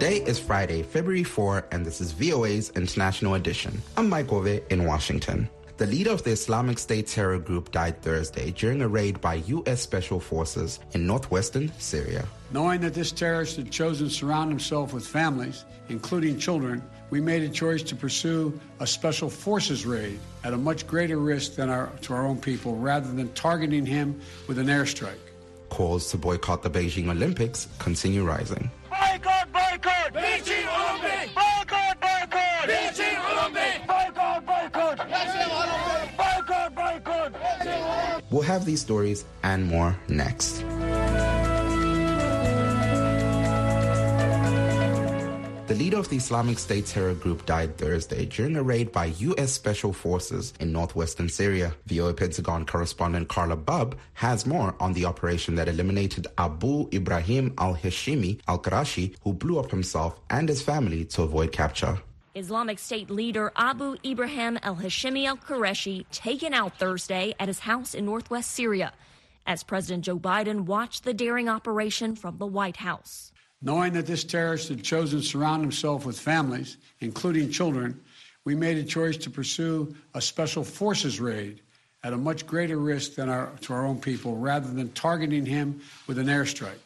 Today is Friday, February 4, and this is VOA's International Edition. I'm Mike Ove in Washington. The leader of the Islamic State terror group died Thursday during a raid by U.S. Special Forces in northwestern Syria. Knowing that this terrorist had chosen to surround himself with families, including children, we made a choice to pursue a Special Forces raid at a much greater risk to our own people rather than targeting him with an airstrike. Calls to boycott the Beijing Olympics continue rising. Boycott, boycott! Beijing Olympics! Boycott, boycott! Beijing Olympics! Boycott, boycott! Beijing Olympics! Boycott, boycott! We'll have these stories and more next. The leader of the Islamic State terror group died Thursday during a raid by U.S. Special Forces in northwestern Syria. VOA Pentagon correspondent Carla Bubb has more on the operation that eliminated Abu Ibrahim al-Hashimi al-Qurashi, who blew up himself and his family to avoid capture. Islamic State leader Abu Ibrahim al-Hashimi al-Qurashi taken out Thursday at his house in northwest Syria as President Joe Biden watched the daring operation from the White House. Knowing that this terrorist had chosen to surround himself with families, including children, we made a choice to pursue a Special Forces raid at a much greater risk to our own people rather than targeting him with an airstrike.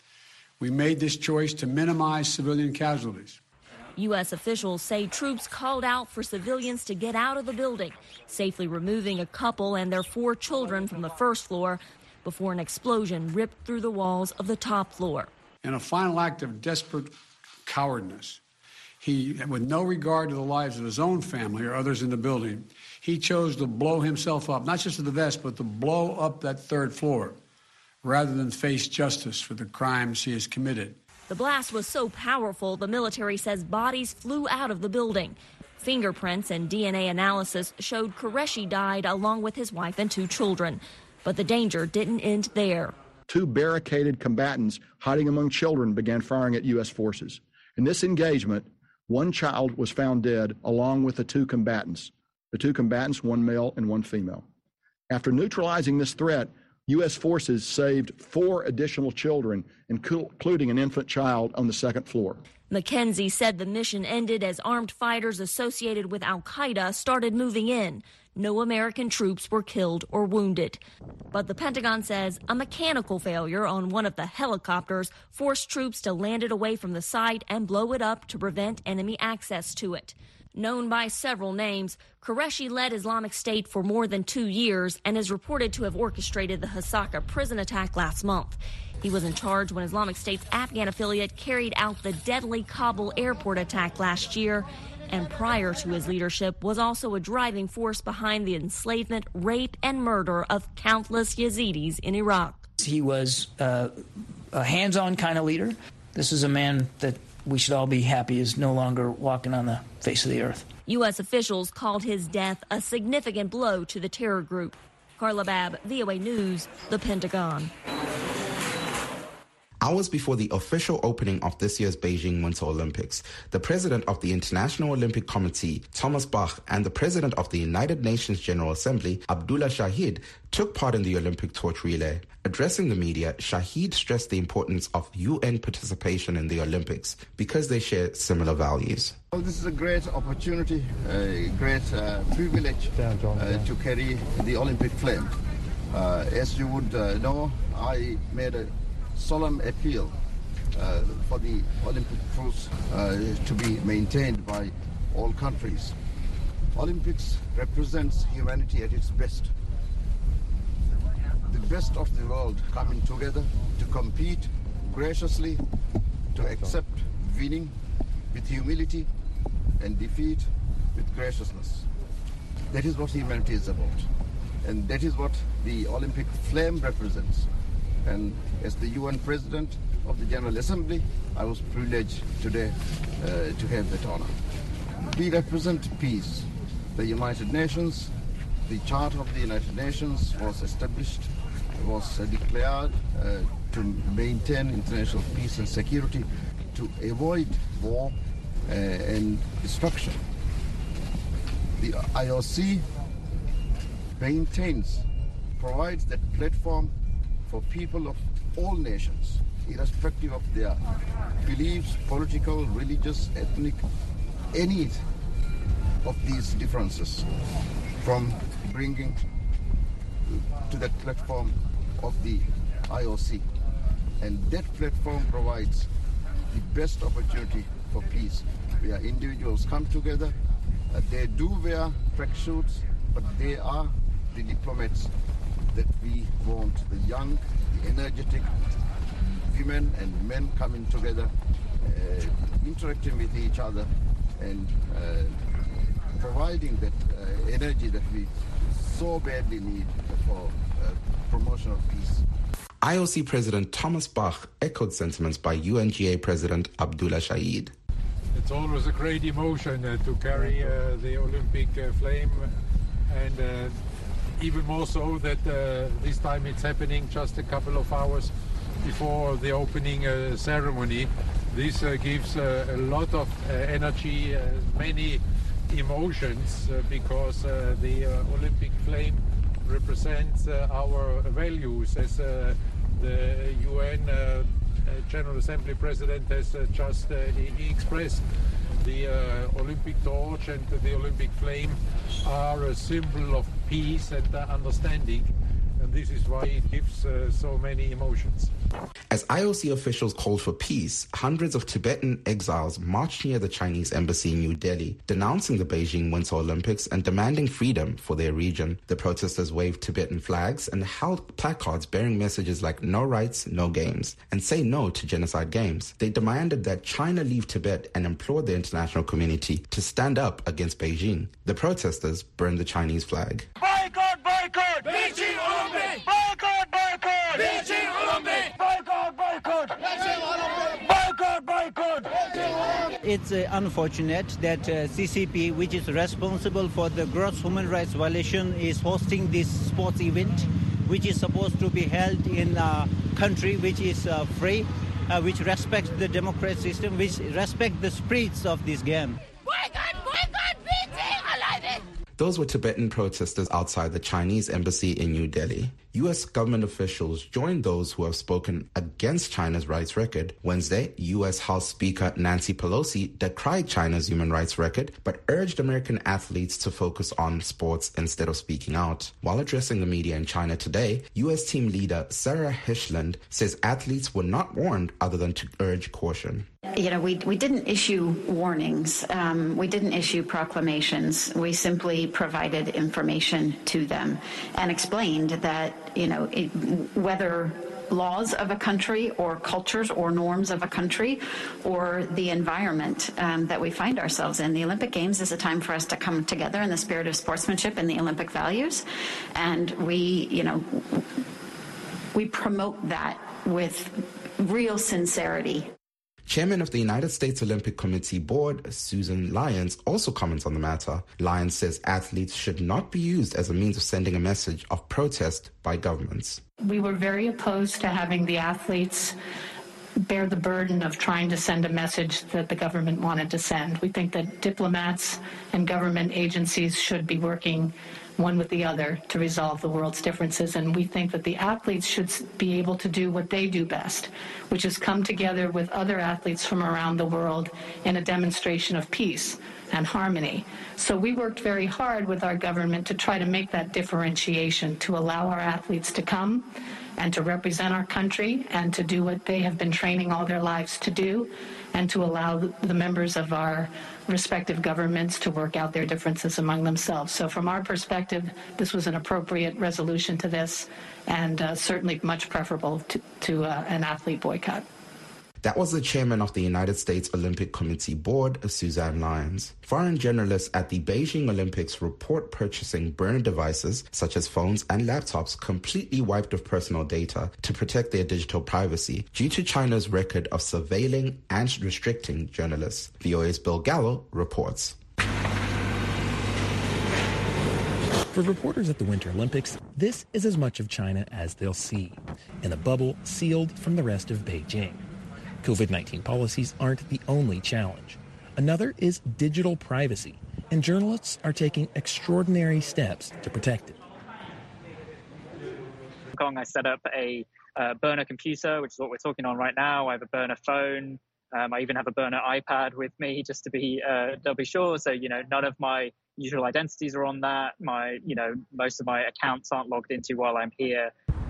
We made this choice to minimize civilian casualties. U.S. officials say troops called out for civilians to get out of the building, safely removing a couple and their 4 children from the first floor before an explosion ripped through the walls of the top floor. In a final act of desperate cowardness, he, with no regard to the lives of his own family or others in the building, he chose to blow himself up, not just to the vest, but to blow up that 3rd floor, rather than face justice for the crimes he has committed. The blast was so powerful, the military says bodies flew out of the building. Fingerprints and DNA analysis showed Qureshi died along with his wife and 2 children. But the danger didn't end there. 2 barricaded combatants hiding among children began firing at U.S. forces. In this engagement, 1 child was found dead along with the 2 combatants. The 2 combatants, 1 male and 1 female. After neutralizing this threat, U.S. forces saved 4 additional children, including an infant child on the 2nd floor. McKenzie said the mission ended as armed fighters associated with al-Qaeda started moving in. No American troops were killed or wounded. But the Pentagon says a mechanical failure on one of the helicopters forced troops to land it away from the site and blow it up to prevent enemy access to it. Known by several names, Qureshi led Islamic State for more than 2 years and is reported to have orchestrated the Hasaka prison attack last month. He was in charge when Islamic State's Afghan affiliate carried out the deadly Kabul airport attack last year, and prior to his leadership was also a driving force behind the enslavement, rape, and murder of countless Yazidis in Iraq. He was a hands-on kind of leader. This is a man that we should all be happy is no longer walking on the face of the earth. U.S. officials called his death a significant blow to the terror group. Carla Babb, VOA News, the Pentagon. Hours before the official opening of this year's Beijing Winter Olympics, the president of the International Olympic Committee, Thomas Bach, and the president of the United Nations General Assembly, Abdullah Shahid, took part in the Olympic torch relay. Addressing the media, Shahid stressed the importance of UN participation in the Olympics because they share similar values. Well, this is a great opportunity, a great privilege to carry the Olympic flame. As you would know, I made a solemn appeal for the Olympic truce to be maintained by all countries. Olympics represents humanity at its best. The best of the world coming together to compete graciously, to accept winning with humility and defeat with graciousness. That is what humanity is about. And that is what the Olympic flame represents. And as the UN President of the General Assembly, I was privileged today to have that honor. We represent peace. The United Nations, the Charter of the United Nations was established, was declared to maintain international peace and security, to avoid war and destruction. The IOC provides that platform for people of all nations irrespective of their beliefs, political, religious, ethnic, any of these differences, from bringing to that platform of the IOC. And that platform provides the best opportunity for peace, where individuals come together. They do wear tracksuits, but they are the diplomats that we want, the young, the energetic women and men coming together, interacting with each other and providing that energy that we so badly need for promotion of peace. IOC President Thomas Bach echoed sentiments by UNGA President Abdullah Shahid. It's always a great emotion to carry the Olympic flame, and even more so that this time it's happening just a couple of hours before the opening ceremony. This gives a lot of energy, many emotions, because the Olympic flame represents our values, as the UN General Assembly President has just expressed. The Olympic torch and the Olympic flame are a symbol of peace and understanding, and this is why it gives so many emotions. As IOC officials called for peace, hundreds of Tibetan exiles marched near the Chinese embassy in New Delhi, denouncing the Beijing Winter Olympics and demanding freedom for their region. The protesters waved Tibetan flags and held placards bearing messages like "No rights, no games" and "Say no to genocide games." They demanded that China leave Tibet and implored the international community to stand up against Beijing. The protesters burned the Chinese flag. Boycott, boycott! Beijing Olympic! Boycott, boycott! Beijing Olympic! Boycott, boycott! Beijing Olympic! Boycott, boycott! It's unfortunate that CCP, which is responsible for the gross human rights violation, is hosting this sports event, which is supposed to be held in a country which is free, which respects the democratic system, which respects the spirits of this game. Boycott, boycott! Beijing Olympic! Those were Tibetan protesters outside the Chinese embassy in New Delhi. U.S. government officials joined those who have spoken against China's rights record. Wednesday, U.S. House Speaker Nancy Pelosi decried China's human rights record, but urged American athletes to focus on sports instead of speaking out. While addressing the media in China today, U.S. team leader Sarah Hishland says athletes were not warned other than to urge caution. You know, we didn't issue warnings. We didn't issue proclamations. We simply provided information to them and explained that, you know, whether laws of a country or cultures or norms of a country or the environment that we find ourselves in, the Olympic Games is a time for us to come together in the spirit of sportsmanship and the Olympic values. And we promote that with real sincerity. Chairman of the United States Olympic Committee Board, Susan Lyons, also comments on the matter. Lyons says athletes should not be used as a means of sending a message of protest by governments. We were very opposed to having the athletes bear the burden of trying to send a message that the government wanted to send. We think that diplomats and government agencies should be working one with the other to resolve the world's differences, and we think that the athletes should be able to do what they do best, which is come together with other athletes from around the world in a demonstration of peace and harmony. So we worked very hard with our government to try to make that differentiation, to allow our athletes to come and to represent our country and to do what they have been training all their lives to do, and to allow the members of our respective governments to work out their differences among themselves. So from our perspective, this was an appropriate resolution to this, and certainly much preferable to an athlete boycott. That was the chairman of the United States Olympic Committee Board, Suzanne Lyons. Foreign journalists at the Beijing Olympics report purchasing burner devices such as phones and laptops completely wiped of personal data to protect their digital privacy due to China's record of surveilling and restricting journalists. VOA's Bill Gallo reports. For reporters at the Winter Olympics, this is as much of China as they'll see, in a bubble sealed from the rest of Beijing. COVID-19 policies aren't the only challenge. Another is digital privacy, and journalists are taking extraordinary steps to protect it. I set up a burner computer, which is what we're talking on right now. I have a burner phone. I even have a burner iPad with me just to be doubly sure. So, none of my usual identities are on that. Most of my accounts aren't logged into while I'm here.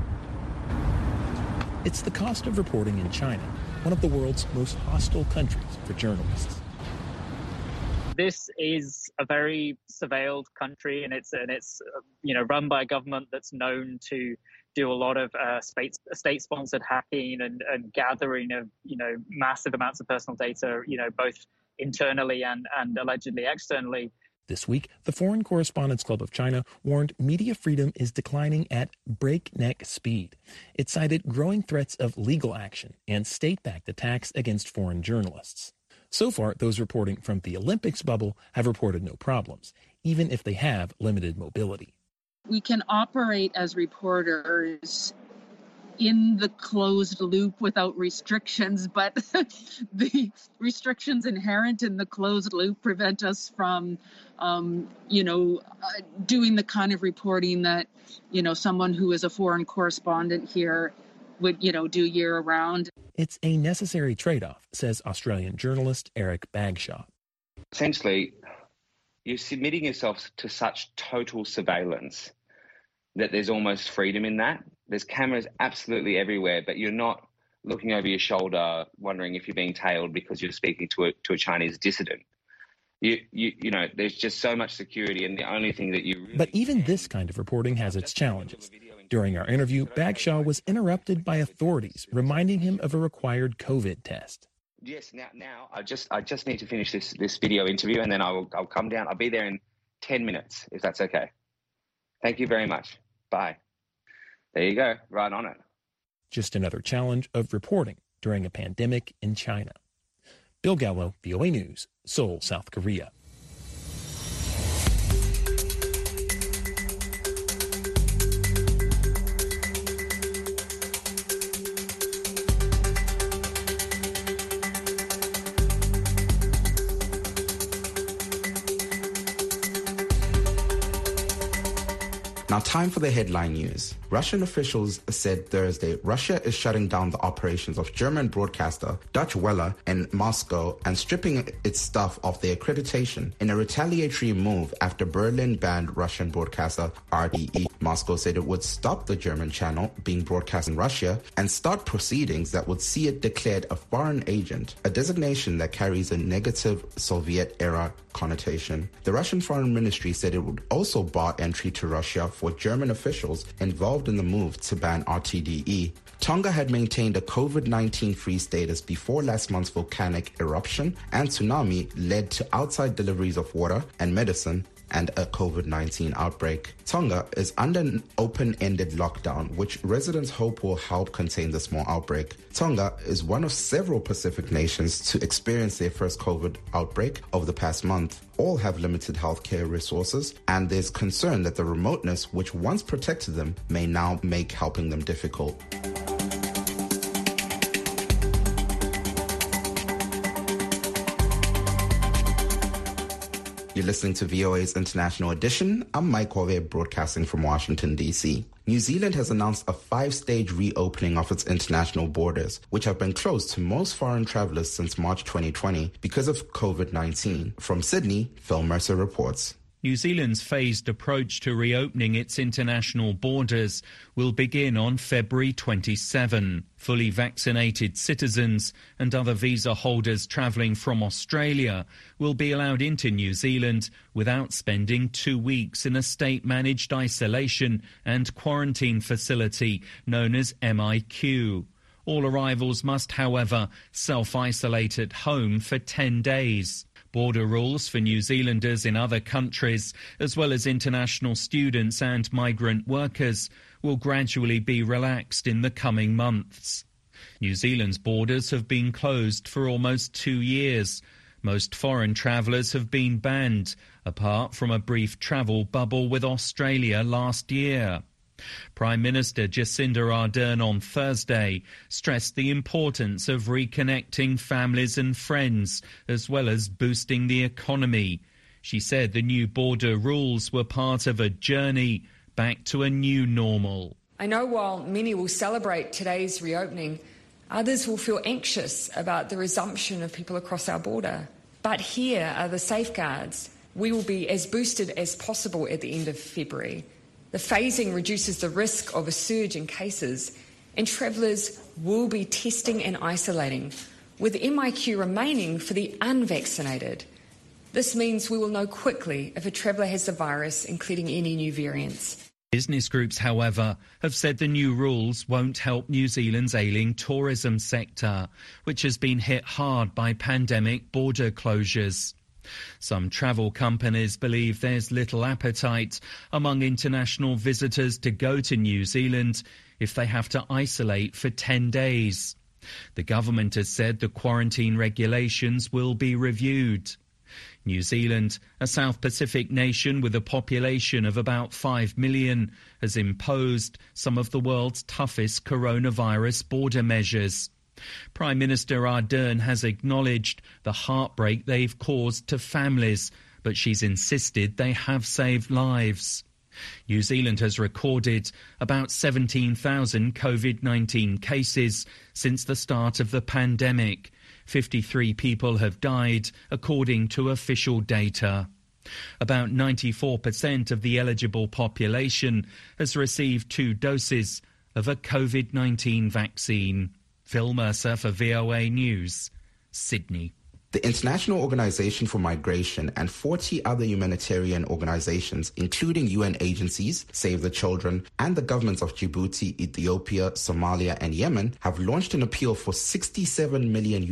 It's the cost of reporting in China, one of the world's most hostile countries for journalists. This is a very surveilled country, and it's run by a government that's known to do a lot of state-sponsored hacking and gathering of massive amounts of personal data, both internally and allegedly externally. This week, the Foreign Correspondents Club of China warned media freedom is declining at breakneck speed. It cited growing threats of legal action and state-backed attacks against foreign journalists. So far, those reporting from the Olympics bubble have reported no problems, even if they have limited mobility. We can operate as reporters in the closed loop without restrictions, but the restrictions inherent in the closed loop prevent us from, doing the kind of reporting that, someone who is a foreign correspondent here would, do year round. It's a necessary trade-off, says Australian journalist Eric Bagshaw. Essentially, you're submitting yourself to such total surveillance that there's almost freedom in that. There's cameras absolutely everywhere, but you're not looking over your shoulder wondering if you're being tailed because you're speaking to a Chinese dissident. There's just so much security, and the only thing that you really... But even this kind of reporting has its challenges. During our interview, Bagshaw was interrupted by authorities, reminding him of a required COVID test. Yes, now I just need to finish this video interview, and then I'll come down. I'll be there in 10 minutes, if that's okay. Thank you very much. Bye. There you go, right on it. Just another challenge of reporting during a pandemic in China. Bill Gallo, VOA News, Seoul, South Korea. Now, time for the headline news. Russian officials said Thursday Russia is shutting down the operations of German broadcaster Deutsche Welle in Moscow and stripping its staff of their accreditation in a retaliatory move after Berlin banned Russian broadcaster RTE. Moscow said it would stop the German channel being broadcast in Russia and start proceedings that would see it declared a foreign agent, a designation that carries a negative Soviet-era connotation. The Russian Foreign Ministry said it would also bar entry to Russia for German officials involved in the move to ban RTDE. Tonga had maintained a COVID-19 free status before last month's volcanic eruption, and tsunami led to outside deliveries of water and medicine and a COVID-19 outbreak. Tonga is under an open-ended lockdown, which residents hope will help contain the small outbreak. Tonga is one of several Pacific nations to experience their first COVID outbreak over the past month. All have limited healthcare resources, and there's concern that the remoteness which once protected them may now make helping them difficult. You're listening to VOA's International Edition. I'm Mike Wave, broadcasting from Washington, D.C. New Zealand has announced a 5-stage reopening of its international borders, which have been closed to most foreign travelers since March 2020 because of COVID-19. From Sydney, Phil Mercer reports. New Zealand's phased approach to reopening its international borders will begin on February 27. Fully vaccinated citizens and other visa holders travelling from Australia will be allowed into New Zealand without spending 2 weeks in a state-managed isolation and quarantine facility known as MIQ. All arrivals must, however, self-isolate at home for 10 days. Border rules for New Zealanders in other countries, as well as international students and migrant workers, will gradually be relaxed in the coming months. New Zealand's borders have been closed for almost 2 years. Most foreign travellers have been banned, apart from a brief travel bubble with Australia last year. Prime Minister Jacinda Ardern on Thursday stressed the importance of reconnecting families and friends, as well as boosting the economy. She said the new border rules were part of a journey back to a new normal. I know while many will celebrate today's reopening, others will feel anxious about the resumption of people across our border. But here are the safeguards. We will be as boosted as possible at the end of February. The phasing reduces the risk of a surge in cases, and travellers will be testing and isolating, with MIQ remaining for the unvaccinated. This means we will know quickly if a traveller has the virus, including any new variants. Business groups, however, have said the new rules won't help New Zealand's ailing tourism sector, which has been hit hard by pandemic border closures. Some travel companies believe there's little appetite among international visitors to go to New Zealand if they have to isolate for 10 days. The government has said the quarantine regulations will be reviewed. New Zealand, a South Pacific nation with a population of about 5 million, has imposed some of the world's toughest coronavirus border measures. Prime Minister Ardern has acknowledged the heartbreak they've caused to families, but she's insisted they have saved lives. New Zealand has recorded about 17,000 COVID-19 cases since the start of the pandemic. 53 people have died, according to official data. About 94% of the eligible population has received 2 doses of a COVID-19 vaccine. Phil Mercer for VOA News, Sydney. The International Organization for Migration and 40 other humanitarian organizations, including UN agencies, Save the Children, and the governments of Djibouti, Ethiopia, Somalia, and Yemen, have launched an appeal for $67 million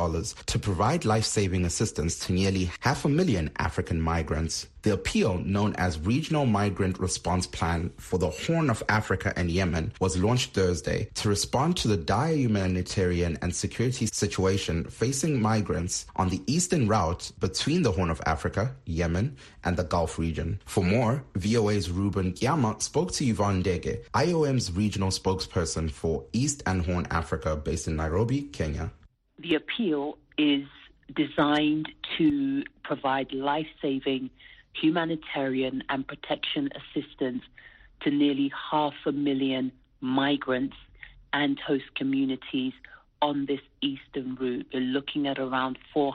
to provide life-saving assistance to nearly 500,000 African migrants. The appeal, known as Regional Migrant Response Plan for the Horn of Africa and Yemen, was launched Thursday to respond to the dire humanitarian and security situation facing migrants on the eastern route between the Horn of Africa, Yemen, and the Gulf region. For more, VOA's Ruben Gyama spoke to Yvonne Ndege, IOM's regional spokesperson for East and Horn Africa, based in Nairobi, Kenya. The appeal is designed to provide life-saving humanitarian and protection assistance to nearly 500,000 migrants and host communities on this eastern route. We're looking at around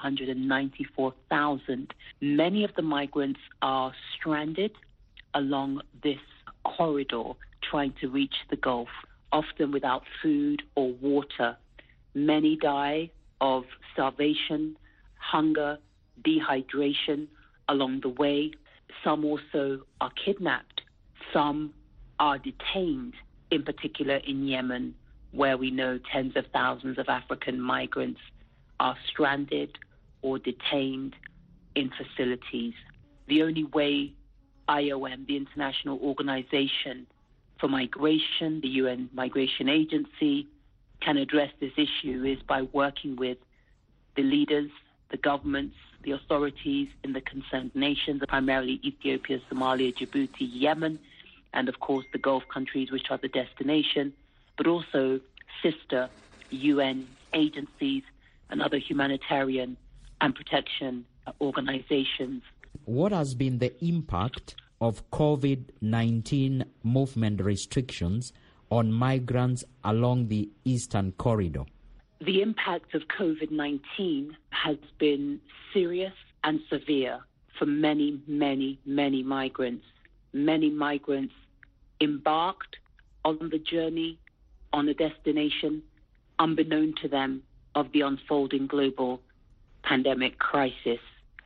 494,000. Many of the migrants are stranded along this corridor trying to reach the Gulf, often without food or water. Many die of starvation, hunger, dehydration along the way. Some also are kidnapped. Some are detained, in particular in Yemen, where we know tens of thousands of African migrants are stranded or detained in facilities. The only way IOM, the International Organization for Migration, the UN Migration Agency, can address this issue is by working with the leaders, the governments, the authorities in the concerned nations, primarily Ethiopia, Somalia, Djibouti, Yemen, and of course the Gulf countries, which are the destination, but also sister UN agencies and other humanitarian and protection organizations. What has been the impact of COVID-19 movement restrictions on migrants along the Eastern Corridor? The impact of COVID-19 has been serious and severe for many, many, many migrants. Many migrants embarked on the journey, on a destination, unbeknown to them of the unfolding global pandemic crisis.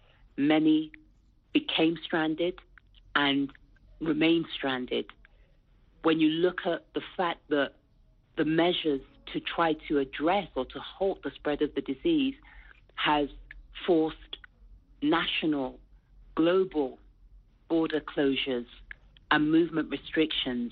Many became stranded and remain stranded. When you look at the fact that the measures to try to address or to halt the spread of the disease has forced national, global border closures and movement restrictions,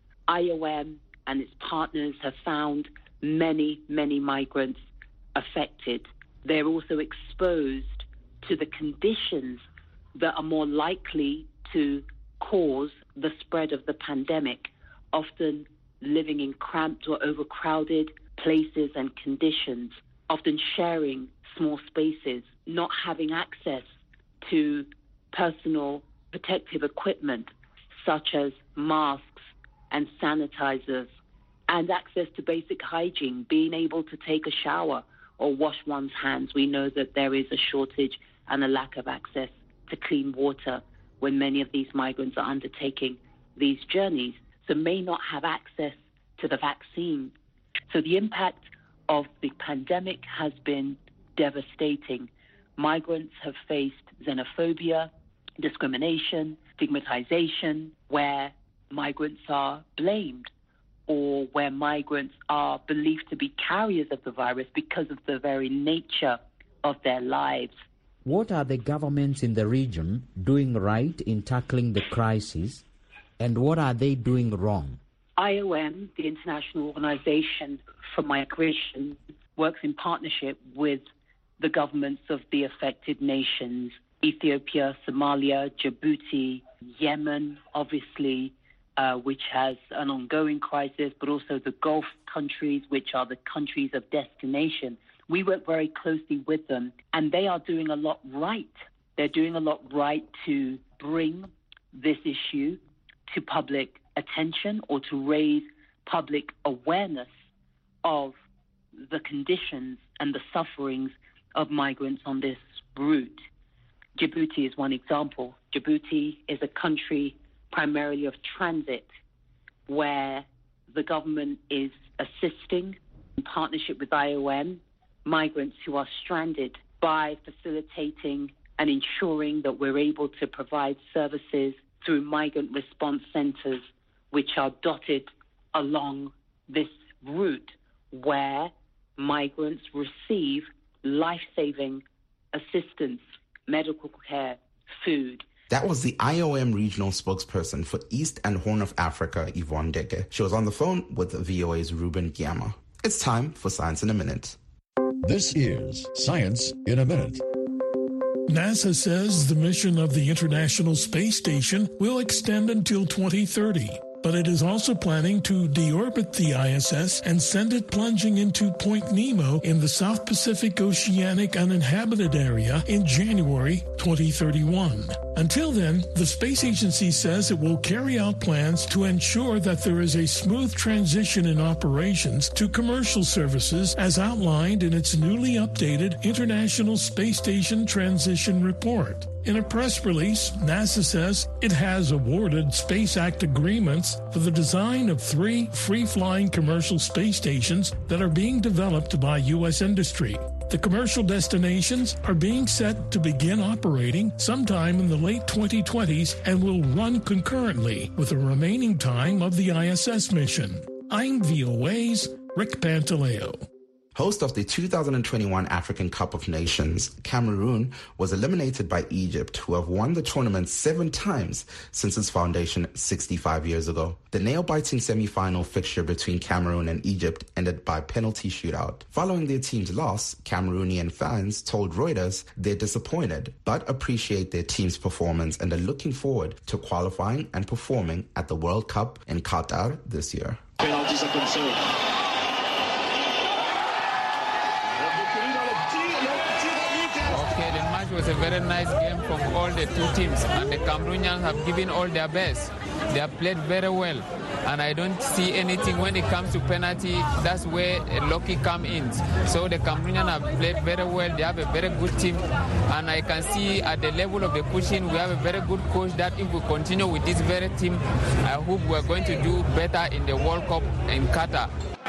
IOM and its partners have found many, many migrants affected. They're also exposed to the conditions that are more likely to cause the spread of the pandemic, often living in cramped or overcrowded places and conditions, often sharing small spaces, not having access to personal protective equipment such as masks and sanitizers and access to basic hygiene, being able to take a shower or wash one's hands. We know that there is a shortage and a lack of access to clean water when many of these migrants are undertaking these journeys, so may not have access to the vaccine. So the impact of the pandemic has been devastating. Migrants have faced xenophobia, discrimination, stigmatization, where migrants are blamed or where migrants are believed to be carriers of the virus because of the very nature of their lives. What are the governments in the region doing right in tackling the crisis, and what are they doing wrong? IOM, the International Organization for Migration, works in partnership with the governments of the affected nations, Ethiopia, Somalia, Djibouti, Yemen, obviously, which has an ongoing crisis, but also the Gulf countries, which are the countries of destination. We work very closely with them, and they are doing a lot right. They're doing a lot right to bring this issue to public attention or to raise public awareness of the conditions and the sufferings of migrants on this route. Djibouti is one example. Djibouti is a country primarily of transit where the government is assisting in partnership with IOM migrants who are stranded by facilitating and ensuring that we're able to provide services through migrant response centers which are dotted along this route where migrants receive life-saving assistance, medical care, food. That was the IOM regional spokesperson for East and Horn of Africa, Yvonne Deke. She was on the phone with VOA's Ruben Giamma. It's time for Science in a Minute. This is Science in a Minute. NASA says the mission of the International Space Station will extend until 2030. But it is also planning to deorbit the ISS and send it plunging into Point Nemo in the South Pacific Oceanic Uninhabited Area in January 2031. Until then, the space agency says it will carry out plans to ensure that there is a smooth transition in operations to commercial services as outlined in its newly updated International Space Station Transition Report. In a press release, NASA says it has awarded Space Act agreements for the design of 3 free-flying commercial space stations that are being developed by U.S. industry. The commercial destinations are being set to begin operating sometime in the late 2020s and will run concurrently with the remaining time of the ISS mission. I'm VOA's Rick Pantaleo. Host of the 2021 African Cup of Nations, Cameroon was eliminated by Egypt, who have won the tournament 7 times since its foundation 65 years ago. The nail-biting semi-final fixture between Cameroon and Egypt ended by penalty shootout. Following their team's loss, Cameroonian fans told Reuters they're disappointed, but appreciate their team's performance and are looking forward to qualifying and performing at the World Cup in Qatar this year. It was a very nice game from all the 2 teams, and the Cameroonians have given all their best. They have played very well, and I don't see anything when it comes to penalty. That's where lucky comes in. So the Cameroonians have played very well. They have a very good team, and I can see at the level of the coaching, we have a very good coach that if we continue with this very team, I hope we're going to do better in the World Cup in Qatar.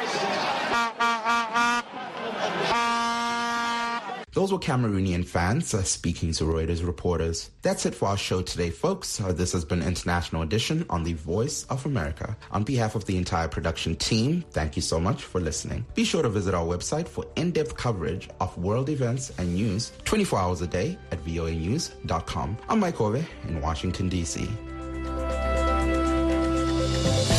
Those were Cameroonian fans speaking to Reuters reporters. That's it for our show today, folks. This has been International Edition on the Voice of America. On behalf of the entire production team, thank you so much for listening. Be sure to visit our website for in-depth coverage of world events and news 24 hours a day at voanews.com. I'm Mike Ove in Washington, D.C.